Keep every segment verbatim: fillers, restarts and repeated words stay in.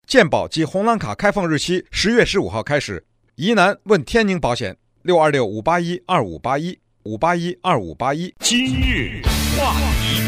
健保及红蓝卡开放日期十月十五号开始。疑难问天宁保险六二六五八一二五八一五八一二五八一。 今日话题，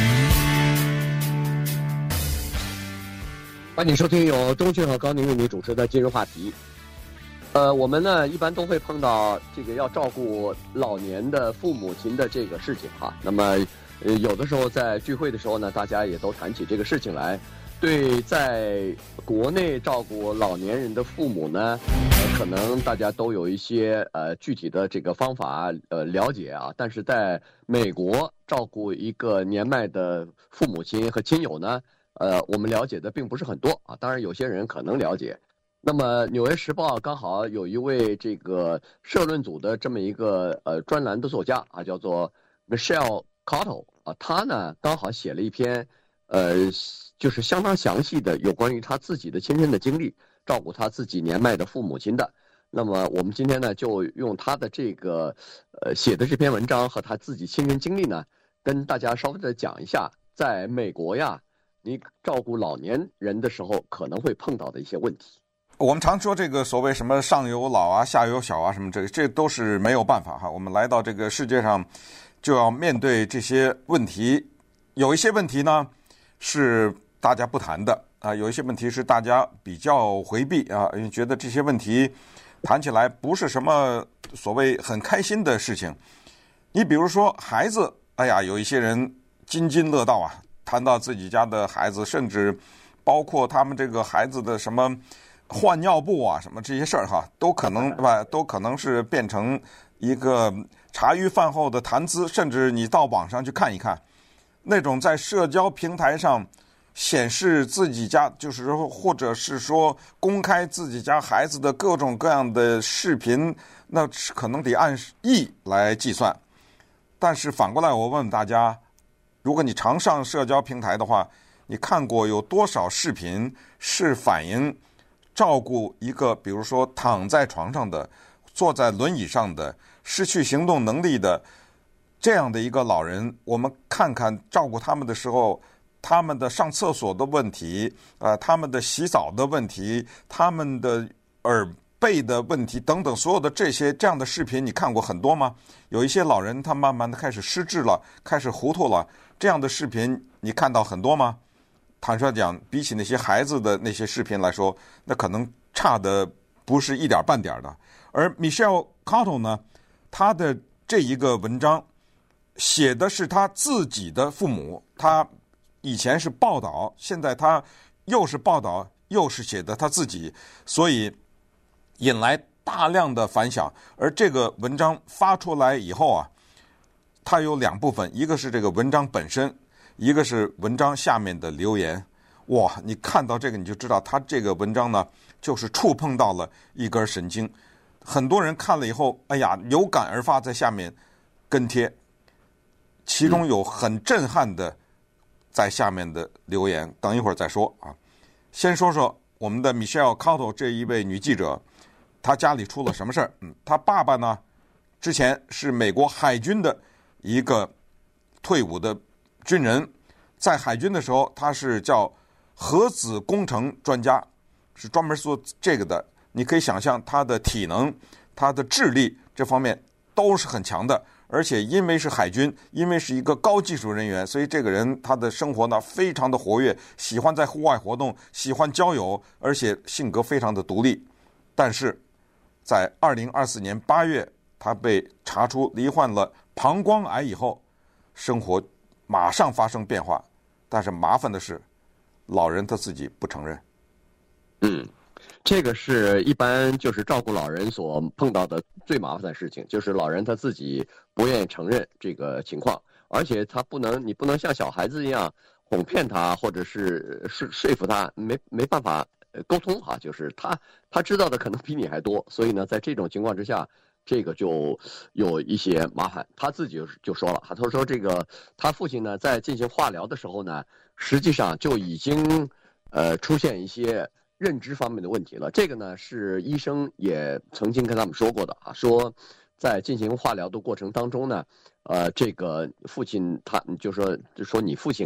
欢迎收听由钟迅和高宁为你主持的今日话题。呃，我们呢一般都会碰到这个要照顾老年的父母亲的这个事情哈。那么，呃，有的时候在聚会的时候呢，大家也都谈起这个事情来。对，在国内照顾老年人的父母呢，呃，可能大家都有一些呃具体的这个方法呃了解啊，但是在美国照顾一个年迈的父母亲和亲友呢，呃，我们了解的并不是很多啊。当然，有些人可能了解。那么，《纽约时报》刚好有一位这个社论组的这么一个呃专栏的作家啊，叫做 Michelle Cottle 啊，他呢刚好写了一篇呃。就是相当详细的有关于他自己的亲身的经历，照顾他自己年迈的父母亲的。那么我们今天呢，就用他的这个呃写的这篇文章和他自己亲身经历呢，跟大家稍微的讲一下，在美国呀，你照顾老年人的时候可能会碰到的一些问题。 我们常说这个所谓什么上有老啊，下有小啊，什么这这都是没有办法哈。我们来到这个世界上，就要面对这些问题。有一些问题呢是大家不谈的啊，有一些问题是大家比较回避啊，因为觉得这些问题谈起来不是什么所谓很开心的事情。你比如说孩子，哎呀，有一些人津津乐道啊，谈到自己家的孩子，甚至包括他们这个孩子的什么换尿布啊，什么这些事儿哈，都可能对吧？都可能是变成一个茶余饭后的谈资，甚至你到网上去看一看，那种在社交平台上显示自己家，就是说，或者是说公开自己家孩子的各种各样的视频，那可能得按亿来计算。但是反过来，我问问大家，如果你常上社交平台的话，你看过有多少视频是反映照顾一个，比如说躺在床上的、坐在轮椅上的、失去行动能力的这样的一个老人？我们看看照顾他们的时候，他们的上厕所的问题，呃，他们的洗澡的问题，他们的耳背的问题等等，所有的这些这样的视频，你看过很多吗？有一些老人他慢慢的开始失智了，开始糊涂了，这样的视频你看到很多吗？坦率讲，比起那些孩子的那些视频来说，那可能差的不是一点半点的。而 Michelle Cottle 呢，他的这一个文章写的是他自己的父母，他以前是报道，现在他又是报道又是写的他自己，所以引来大量的反响。而这个文章发出来以后啊，它有两部分，一个是这个文章本身，一个是文章下面的留言。哇，你看到这个你就知道他这个文章呢就是触碰到了一根神经。很多人看了以后，哎呀，有感而发，在下面跟贴，其中有很震撼的在下面的留言，等一会儿再说啊。先说说我们的 Michelle Cottle 这一位女记者，她家里出了什么事儿？嗯，她爸爸呢，之前是美国海军的一个退伍的军人，在海军的时候，他是叫核子工程专家，是专门做这个的。你可以想象他的体能、他的智力这方面都是很强的。而且因为是海军，因为是一个高技术人员，所以这个人他的生活呢非常的活跃，喜欢在户外活动，喜欢交友，而且性格非常的独立。但是在二零二四年八月，他被查出罹患了膀胱癌以后，生活马上发生变化。但是麻烦的是，老人他自己不承认。 嗯。这个是一般就是照顾老人所碰到的最麻烦的事情，就是老人他自己不愿意承认这个情况，而且他不能，你不能像小孩子一样哄骗他，或者是说说服他，没没办法沟通哈，就是他他知道的可能比你还多，所以呢，在这种情况之下，这个就有一些麻烦。他自己就就说了，他说这个他父亲呢在进行化疗的时候呢，实际上就已经呃出现一些认知方面的问题了。这个呢是医生也曾经跟他们说过的啊，说在进行化疗的过程当中呢，呃，这个父亲他就说就说你父亲啊，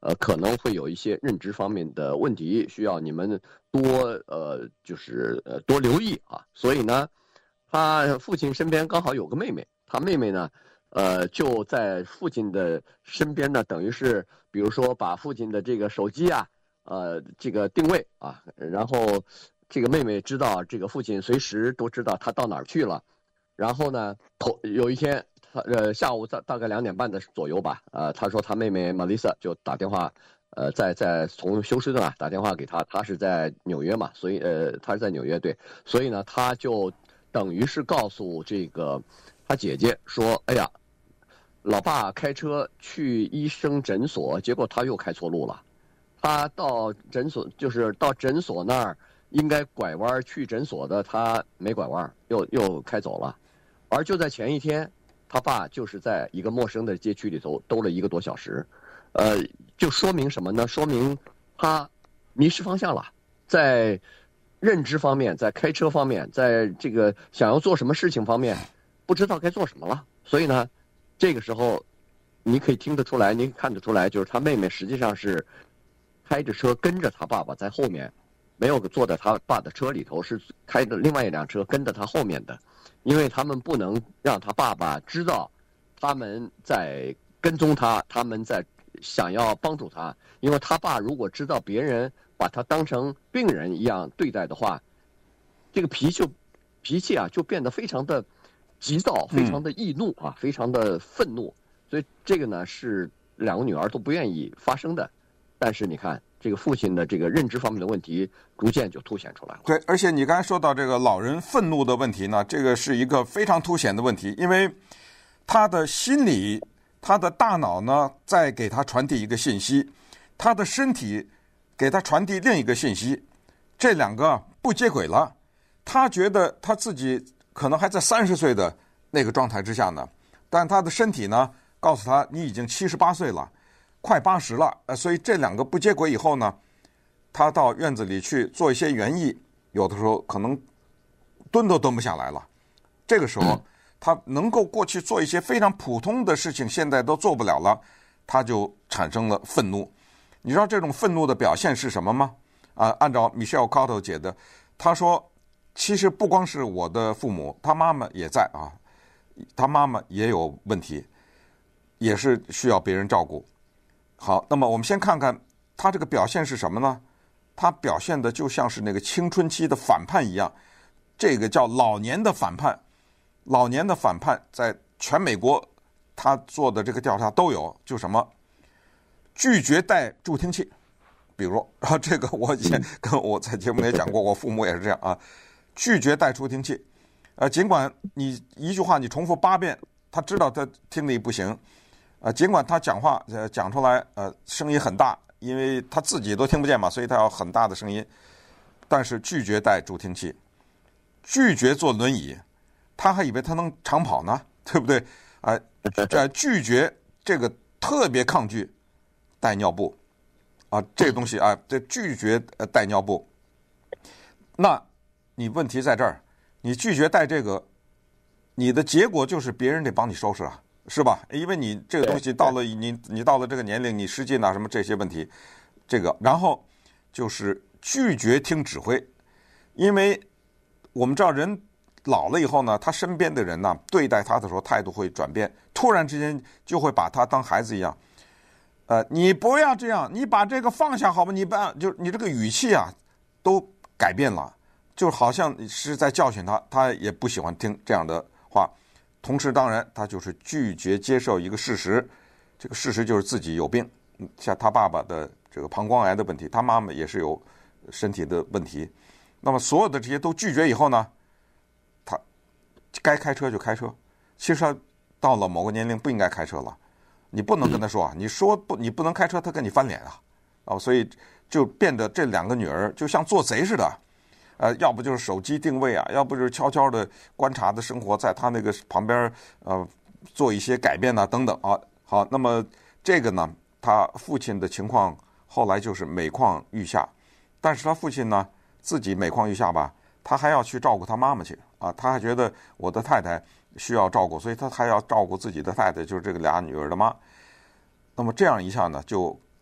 呃，可能会有一些认知方面的问题，需要你们多呃，就是呃多留意啊。所以呢，他父亲身边刚好有个妹妹，他妹妹呢，呃，就在父亲的身边呢，等于是比如说把父亲的这个手机啊，呃，这个定位啊，然后这个妹妹知道这个父亲随时都知道他到哪儿去了。然后呢，头有一天，他呃下午大大概两点半的左右吧，呃，他说他妹妹 Melissa 就打电话，呃，在在从休斯顿啊打电话给他，他是在纽约嘛，所以呃他是在纽约对，所以呢他就等于是告诉这个他姐姐说，哎呀，老爸开车去医生诊所，结果他又开错路了，他到诊所就是到诊所那儿应该拐弯去诊所的，他没拐弯，又又开走了。而就在前一天，他爸就是在一个陌生的街区里头兜了一个多小时，呃，就说明什么呢？说明他迷失方向了，在认知方面，在开车方面，在这个想要做什么事情方面，不知道该做什么了。所以呢，这个时候你可以听得出来，你看得出来，就是他妹妹实际上是开着车跟着他爸爸在后面，没有坐在他爸的车里头，是开着另外一辆车跟着他后面的。因为他们不能让他爸爸知道他们在跟踪他，他们在想要帮助他。因为他爸如果知道别人把他当成病人一样对待的话，这个脾气脾气啊就变得非常的急躁，非常的易怒啊，嗯、非常的愤怒。所以这个呢是两个女儿都不愿意发生的。但是你看，这个父亲的这个认知方面的问题逐渐就凸显出来了。 对，而且你刚才说到这个老人愤怒的问题呢，这个是一个非常凸显的问题，因为他的心理、他的大脑呢在给他传递一个信息，他的身体给他传递另一个信息，这两个不接轨了。他觉得他自己可能还在三十岁的那个状态之下呢，但他的身体呢告诉他，你已经七十八岁了。快八十了，呃，所以这两个不接轨以后呢，他到院子里去做一些园艺，有的时候可能蹲都蹲不下来了。这个时候，他能够过去做一些非常普通的事情，现在都做不了了，他就产生了愤怒。你知道这种愤怒的表现是什么吗？啊，按照 Michelle Cotto 解的，他说，其实不光是我的父母，他妈妈也在啊，他妈妈也有问题，也是需要别人照顾。好，那么我们先看看他这个表现是什么呢？他表现的就像是那个青春期的反叛一样，这个叫老年的反叛。老年的反叛在全美国他做的这个调查都有，就什么拒绝戴助听器，比如啊，这个我以前跟我在节目里也讲过，我父母也是这样啊，拒绝戴助听器。呃，尽管你一句话你重复八遍，他知道他听力不行。呃，尽管他讲话呃讲出来呃声音很大，因为他自己都听不见嘛，所以他要很大的声音，但是拒绝戴助听器，拒绝坐轮椅，他还以为他能长跑呢，对不对？啊、呃，拒绝这个特别抗拒带尿布啊，这个东西啊，这拒绝呃带尿布，那你问题在这儿，你拒绝带这个，你的结果就是别人得帮你收拾啊。是吧？因为你这个东西到了你你到了这个年龄，你失禁啊什么这些问题，这个然后就是拒绝听指挥，因为我们知道人老了以后呢，他身边的人呢对待他的时候态度会转变，突然之间就会把他当孩子一样。呃，你不要这样，你把这个放下好吗？你把就你这个语气啊都改变了，就好像是在教训他，他也不喜欢听这样的话。同时，当然，他就是拒绝接受一个事实，这个事实就是自己有病，像他爸爸的这个膀胱癌的问题，他妈妈也是有身体的问题。那么，所有的这些都拒绝以后呢，他该开车就开车。其实他到了某个年龄不应该开车了，你不能跟他说啊，你说不，你不能开车，他跟你翻脸啊，啊，所以就变得这两个女儿就像做贼似的。呃，要不就是手机定位啊，要不就是悄悄的观察的生活，在他那个旁边呃做一些改变啊，等等啊。好，那么这个呢，他父亲的情况后来就是每况愈下，但是他父亲呢自己每况愈下吧，他还要去照顾他妈妈去啊，他还觉得我的太太需要照顾，所以他还要照顾自己的太太，就是这个俩女儿的妈。那么这样一下呢，就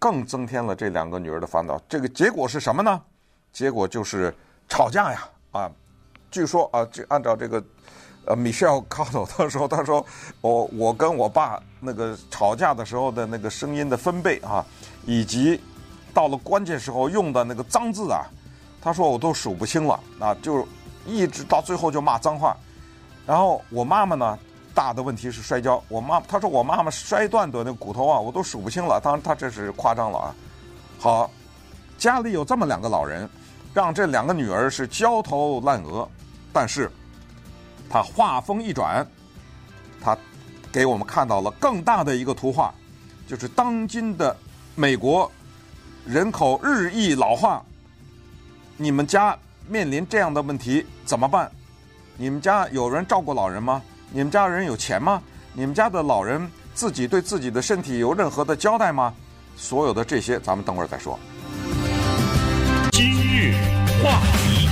更增添了这两个女儿的烦恼。这个结果是什么呢？结果就是吵架呀！啊，据说啊，这按照这个呃 Michelle Cotto 他说，他说我我跟我爸那个吵架的时候的那个声音的分贝啊，以及到了关键时候用的那个脏字啊，他说我都数不清了啊，就一直到最后就骂脏话。然后我妈妈呢，大的问题是摔跤，我妈她说我妈妈摔断的那个骨头啊，我都数不清了。当然她这是夸张了啊。好，家里有这么两个老人，让这两个女儿是焦头烂额，但是她话锋一转，她给我们看到了更大的一个图画，就是当今的美国人口日益老化，你们家面临这样的问题怎么办？你们家有人照顾老人吗？你们家人有钱吗？你们家的老人自己对自己的身体有任何的交代吗？所有的这些咱们等会儿再说。 今日话题，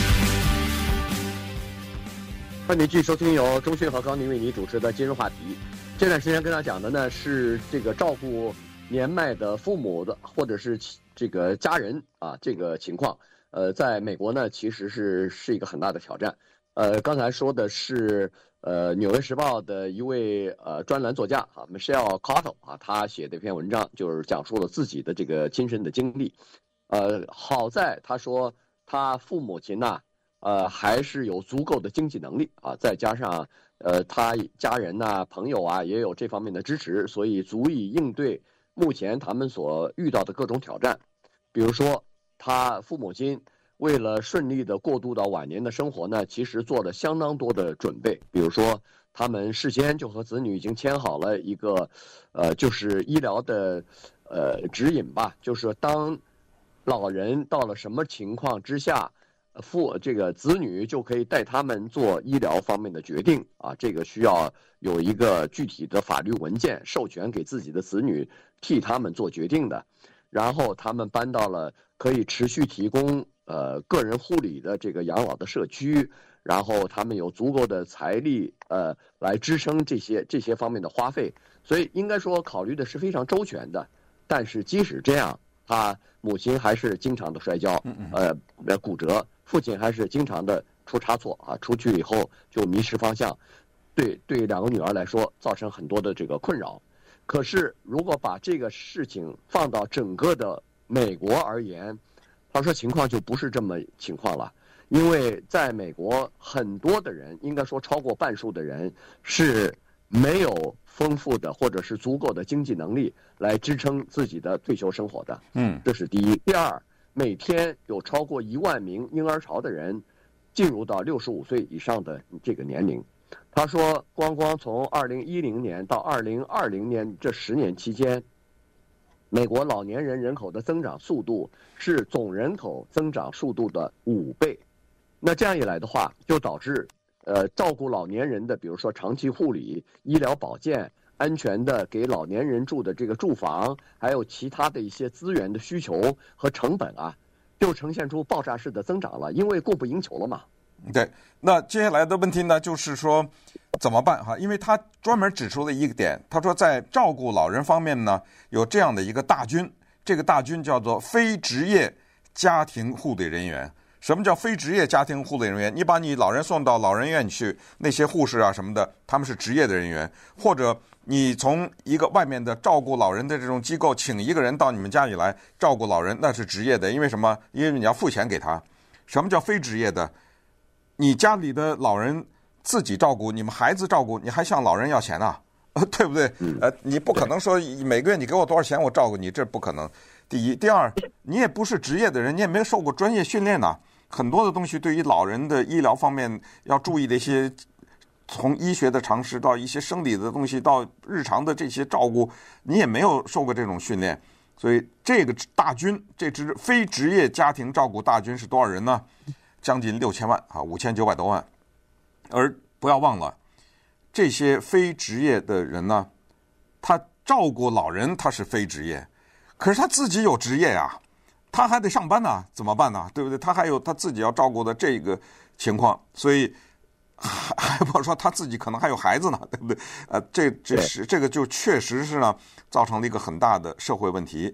欢迎继续收听由钟迅和高宁为你主持的今日话题。这段时间跟大家讲的呢是这个照顾年迈的父母的或者是这个家人啊这个情况，呃，在美国呢其实是是一个很大的挑战。呃，刚才说的是呃《纽约时报》的一位呃专栏作家啊 Michelle Cotto 啊，他写的一篇文章就是讲述了自己的这个亲身的经历。呃，好在他说他父母亲呐、啊，呃还是有足够的经济能力啊，再加上呃他家人呐、啊、朋友啊也有这方面的支持，所以足以应对目前他们所遇到的各种挑战。比如说他父母亲为了顺利的过渡到晚年的生活呢，其实做了相当多的准备。比如说，他们事先就和子女已经签好了一个，呃，就是医疗的，呃，指引吧。就是当老人到了什么情况之下，父这个子女就可以带他们做医疗方面的决定啊。这个需要有一个具体的法律文件授权给自己的子女替他们做决定的。然后他们搬到了可以持续提供呃个人护理的这个养老的社区，然后他们有足够的财力呃来支撑这些这些方面的花费，所以应该说考虑的是非常周全的。但是即使这样，他母亲还是经常的摔跤，呃呃骨折，父亲还是经常的出差错啊，出去以后就迷失方向，对对两个女儿来说造成很多的这个困扰。可是如果把这个事情放到整个的美国而言，他说情况就不是这么情况了。因为在美国很多的人，应该说超过半数的人是没有丰富的或者是足够的经济能力来支撑自己的退休生活的。 嗯， 这是第一。第二，每天有超过一万名婴儿潮的人进入到六十五岁以上的这个年龄。他说，光光从二零一零年到二零二零年这十年期间，美国老年人人口的增长速度是总人口增长速度的五倍。那这样一来的话，就导致呃照顾老年人的，比如说长期护理、医疗保健、安全的给老年人住的这个住房，还有其他的一些资源的需求和成本啊，就呈现出爆炸式的增长了，因为供不应求了嘛。 对，那接下来的问题呢，就是说怎么办哈？因为他专门指出了一个点，他说在照顾老人方面呢，有这样的一个大军，这个大军叫做非职业家庭护理人员。什么叫非职业家庭护理人员？你把你老人送到老人院去，那些护士啊什么的，他们是职业的人员，或者你从一个外面的照顾老人的这种机构请一个人到你们家里来照顾老人，那是职业的，因为什么？因为你要付钱给他。什么叫非职业的？你家里的老人自己照顾，你们孩子照顾，你还向老人要钱啊？对不对？呃，你不可能说每个月你给我多少钱我照顾你，这不可能。第一，第二，你也不是职业的人，你也没有受过专业训练呐。很多的东西对于老人的医疗方面要注意的一些，从医学的常识到一些生理的东西到日常的这些照顾，你也没有受过这种训练。所以这个大军，这支非职业家庭照顾大军是多少人呢？将近六千万啊，五千九百多万。而不要忘了，这些非职业的人呢，他照顾老人他是非职业，可是他自己有职业呀，他还得上班呢，怎么办呢？对不对？他还有他自己要照顾的这个情况，所以还还不说他自己可能还有孩子呢，对不对？呃，这这是这个就确实是呢，造成了一个很大的社会问题。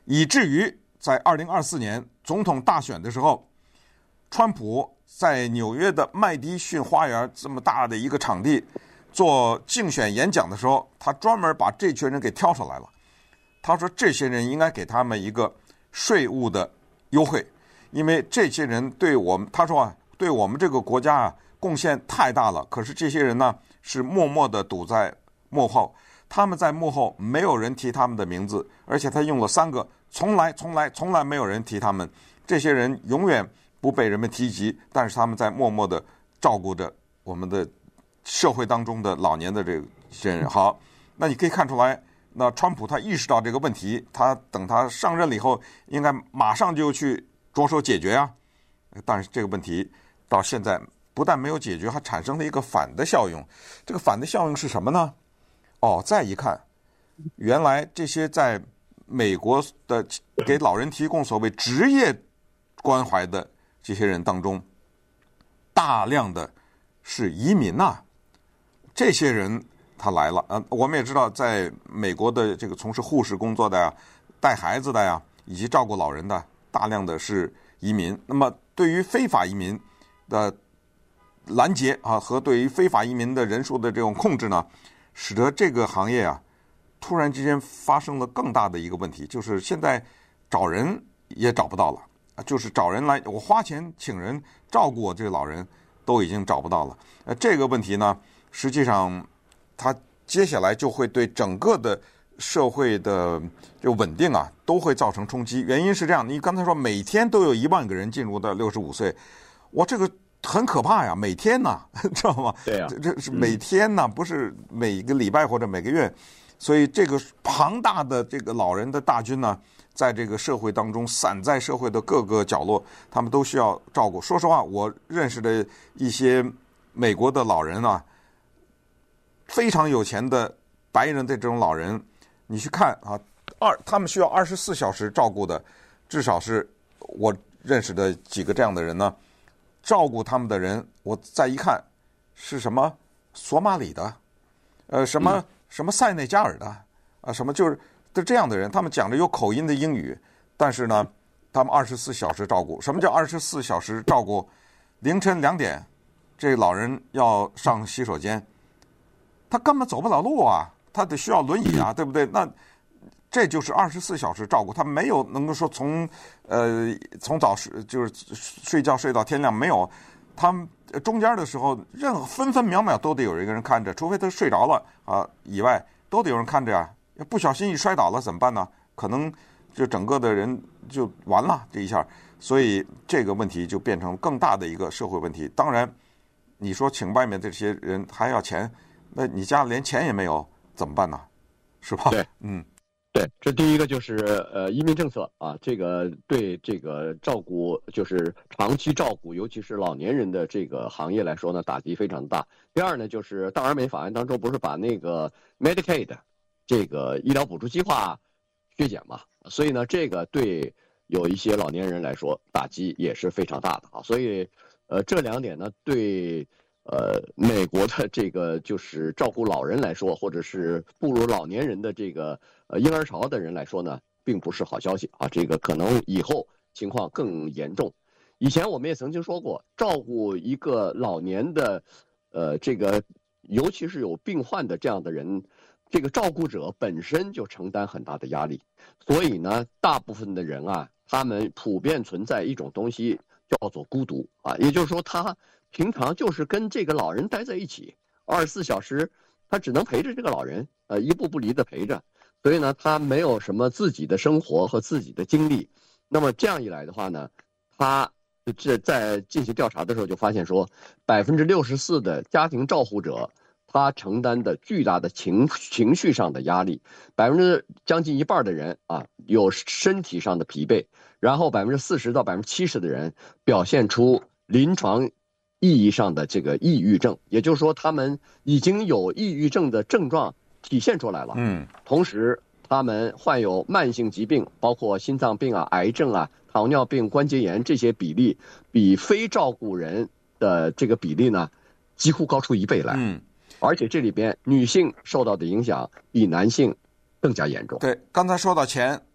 以至于在二零二四年总统大选的时候，川普在纽约的麦迪逊花园这么大的一个场地做竞选演讲的时候，他专门把这群人给挑出来了。他说这些人应该给他们一个税务的优惠，因为这些人对我们，他说啊，对我们这个国家啊贡献太大了。可是这些人呢是默默地堵在幕后，他们在幕后没有人提他们的名字，而且他用了三个从来从来从来没有人提他们。这些人永远不被人们提及，但是他们在默默地照顾着我们的社会当中的老年的这些人。好，那你可以看出来，那川普他意识到这个问题，他等他上任了以后，应该马上就去着手解决啊。但是这个问题到现在不但没有解决，还产生了一个反的效用。这个反的效应是什么呢？哦，再一看，原来这些在美国的给老人提供所谓职业关怀的这些人当中，大量的是移民呐、啊。这些人他来了啊，我们也知道，在美国的这个从事护士工作的呀、带孩子的呀，以及照顾老人的，大量的是移民。那么对于非法移民的拦截啊，和对于非法移民的人数的这种控制呢，使得这个行业啊，突然之间发生了更大的一个问题，就是现在找人也找不到了啊，就是找人来，我花钱请人照顾我这个老人，都已经找不到了。呃，这个问题呢，实际上它接下来就会对整个的社会的这个稳定啊，都会造成冲击。原因是这样，你刚才说每天都有一万个人进入到六十五岁，哇，这个很可怕呀，每天呐，知道吗？ 对呀、啊， 这这是每天呐，不是每个礼拜或者每个月。所以这个庞大的这个老人的大军呢，在这个社会当中散在社会的各个角落，他们都需要照顾。说实话，我认识的一些美国的老人啊，非常有钱的白人的这种老人，你去看啊，二他们需要二十四小时照顾的，至少是我认识的几个这样的人呢。照顾他们的人，我再一看，是什么索马里的，呃，什么、嗯、什么塞内加尔的，啊，什么就是就这样的人，他们讲着有口音的英语，但是呢，他们二十四小时照顾。什么叫二十四小时照顾？凌晨两点，这老人要上洗手间，他根本走不了路啊，他得需要轮椅啊，对不对？那这就是二十四小时照顾，他没有能够说从呃从早睡就是睡觉睡到天亮，没有，他们中间的时候，任何分分秒秒都得有一个人看着，除非他睡着了啊以外，都得有人看着呀、啊。不小心一摔倒了怎么办呢？可能就整个的人就完了这一下，所以这个问题就变成更大的一个社会问题。当然，你说请外面的这些人还要钱，那你家连钱也没有怎么办呢？是吧？ 对， 嗯。 对，这第一个就是呃移民政策啊，这个对这个照顾就是长期照顾，尤其是老年人的这个行业来说呢，打击非常大。第二呢，就是大而美法案当中不是把那个 Medicaid 这个医疗补助计划削减嘛，所以呢，这个对有一些老年人来说打击也是非常大的啊。所以呃这两点呢，对呃美国的这个就是照顾老人来说，或者是步入老年人的这个呃婴儿潮的人来说呢，并不是好消息啊，这个可能以后情况更严重。以前我们也曾经说过，照顾一个老年的呃这个尤其是有病患的这样的人，这个照顾者本身就承担很大的压力，所以呢，大部分的人啊，他们普遍存在一种东西叫做孤独啊，也就是说他平常就是跟这个老人待在一起，二十四小时他只能陪着这个老人，呃，一步不离的陪着，所以呢，他没有什么自己的生活和自己的经历。那么这样一来的话呢，他这在进行调查的时候就发现说，百分之六十四的家庭照护者，他承担的巨大的情情绪上的压力，百分之将近一半的人啊有身体上的疲惫，然后百分之四十到百分之七十的人表现出临床意义上的这个抑郁症，也就是说他们已经有抑郁症的症状体现出来了。嗯，同时他们患有慢性疾病，包括心脏病啊、癌症啊、糖尿病、关节炎，这些比例比非照顾人的这个比例呢，几乎高出一倍来。嗯，而且这里边女性受到的影响比男性更加严重。 对，刚才说到钱，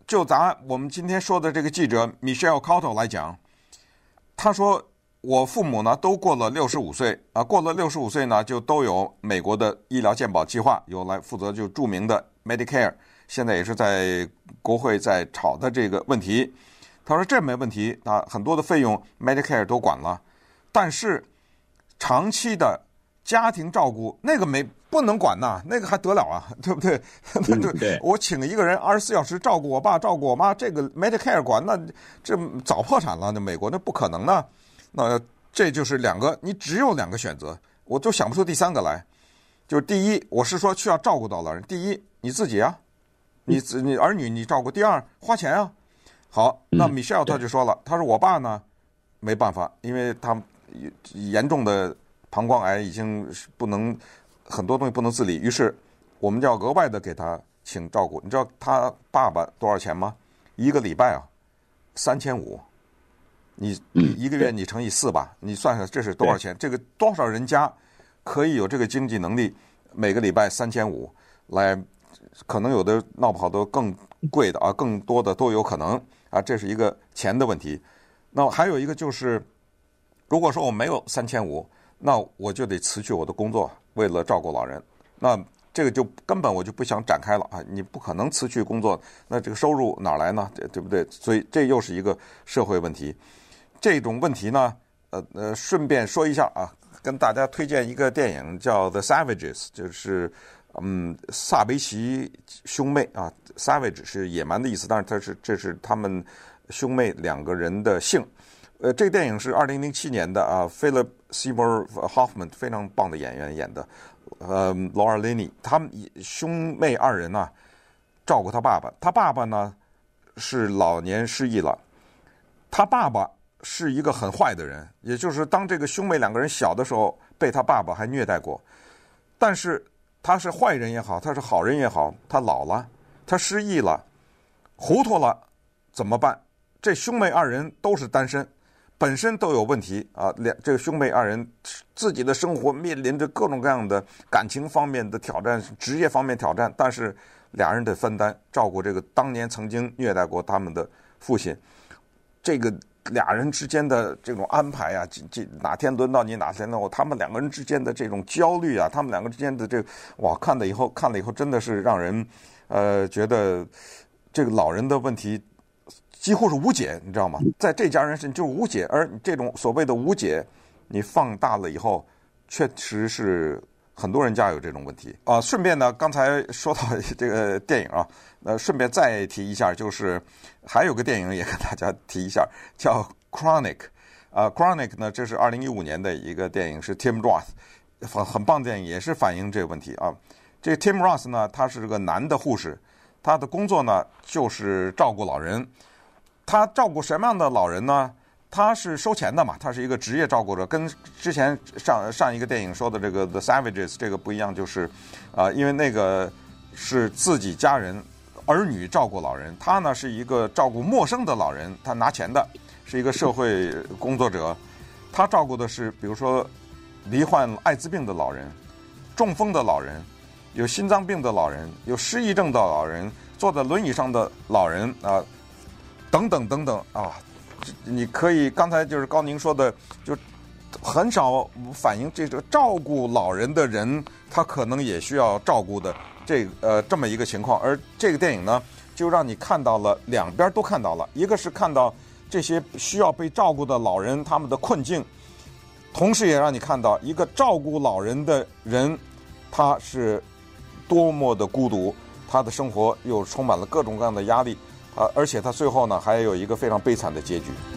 就咱我们今天说的这个记者 Michelle Cotto 来讲，他说我父母呢都过了六十五岁啊，过了六十五岁呢就都有美国的医疗健保计划，有来负责就著名的 Medicare， 现在也是在国会在吵的这个问题。他说这没问题啊，很多的费用 Medicare 都管了，但是长期的家庭照顾那个没不能管呐，那个还得了啊，对不对？ 嗯、对我请一个人二十四小时照顾我爸照顾我妈，这个 Medicare 管，那这早破产了，那美国那不可能呢。那这就是两个，你只有两个选择，我就想不出第三个来。就是第一，我是说需要照顾到老人，第一你自己啊，你你儿女你照顾；第二花钱啊。好，那 Michelle 他就说了，他说我爸呢没办法，因为他严重的膀胱癌已经不能很多东西不能自理，于是我们就要额外的给他请照顾。你知道他爸爸多少钱吗？一个礼拜啊，三千五。你一个月你乘以四吧，你算算这是多少钱？这个多少人家可以有这个经济能力，每个礼拜三千五来，可能有的闹不好都更贵的啊，更多的都有可能啊，这是一个钱的问题。那还有一个就是，如果说我没有三千五，那我就得辞去我的工作，为了照顾老人。那这个就根本我就不想展开了啊！你不可能辞去工作，那这个收入哪来呢？对不对？所以这又是一个社会问题。这种问题呢，呃呃，顺便说一下啊，跟大家推荐一个电影叫《The Savages》，就是嗯萨维奇兄妹啊 ，Savage 是野蛮的意思，但是它是这是他们兄妹两个人的姓。呃，这个电影是二零零七年的啊 ，Philip Seymour Hoffman 非常棒的演员演的，呃 ，Laura Linney 他们兄妹二人呢、啊、照顾他爸爸，他爸爸呢是老年失忆了，他爸爸是一个很坏的人，也就是当这个兄妹两个人小的时候被他爸爸还虐待过，但是他是坏人也好，他是好人也好，他老了，他失忆了，糊涂了，怎么办？这兄妹二人都是单身，本身都有问题啊，两这个兄妹二人自己的生活面临着各种各样的感情方面的挑战，职业方面挑战，但是俩人得分担照顾这个当年曾经虐待过他们的父亲，这个俩人之间的这种安排啊，这这哪天轮到你，哪天轮到我，他们两个人之间的这种焦虑啊，他们两个之间的这个，哇，看了以后看了以后真的是让人呃觉得这个老人的问题几乎是无解，你知道吗？在这家人身就是无解，而这种所谓的无解，你放大了以后，确实是很多人家有这种问题啊。顺便呢，刚才说到这个电影啊，呃，顺便再提一下，就是还有个电影也跟大家提一下，叫《Chronic》啊，《Chronic》呢，这是二零一五年的一个电影，是 Tim Roth 很很棒的电影，也是反映这个问题啊。这个 Tim Roth 呢，他是个男的护士，他的工作呢就是照顾老人。他照顾什么样的老人呢？他是收钱的嘛，他是一个职业照顾者，跟之前上上一个电影说的这个 The Savages 这个不一样，就是啊、呃，因为那个是自己家人儿女照顾老人，他呢是一个照顾陌生的老人，他拿钱的，是一个社会工作者，他照顾的是比如说罹患艾滋病的老人、中风的老人、有心脏病的老人、有失忆症的老人、坐在轮椅上的老人啊。呃等等等等啊，你可以刚才就是高宁说的，就很少反映这个照顾老人的人，他可能也需要照顾的这呃这么一个情况。而这个电影呢，就让你看到了两边都看到了，一个是看到这些需要被照顾的老人他们的困境，同时也让你看到一个照顾老人的人，他是多么的孤独，他的生活又充满了各种各样的压力。啊，而且他最后呢，还有一个非常悲惨的结局。